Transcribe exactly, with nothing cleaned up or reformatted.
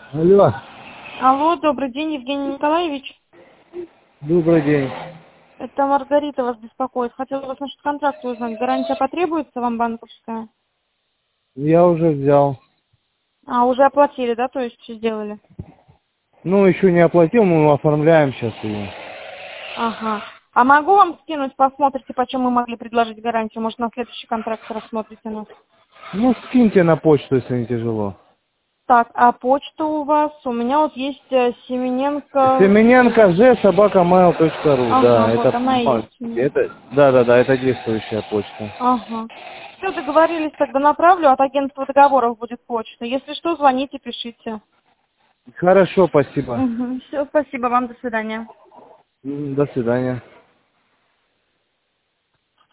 Алло. Алло, добрый день, Евгений Николаевич. Добрый день. Это Маргарита вас беспокоит. Хотела вас насчет контракта узнать. Гарантия потребуется вам банковская? Я уже взял. А, уже оплатили, да? То есть все сделали? Ну, еще не оплатил, мы оформляем сейчас ее. Ага. А могу вам скинуть, посмотрите, почем мы могли предложить гарантию? Может, на следующий контракт рассмотрите нас? Ну, скиньте на почту, если не тяжело. Так, а почта у вас? У меня вот есть э, Семененко... Семененко Ж собака mail точка ру. Ага, Да, вот это, она и есть у меня. это, да, да, да, это действующая почта. Ага. Все, договорились, тогда направлю. От агентства договоров будет почта. Если что, звоните, пишите. Хорошо, спасибо. Угу. Все, спасибо вам, до свидания. М, До свидания.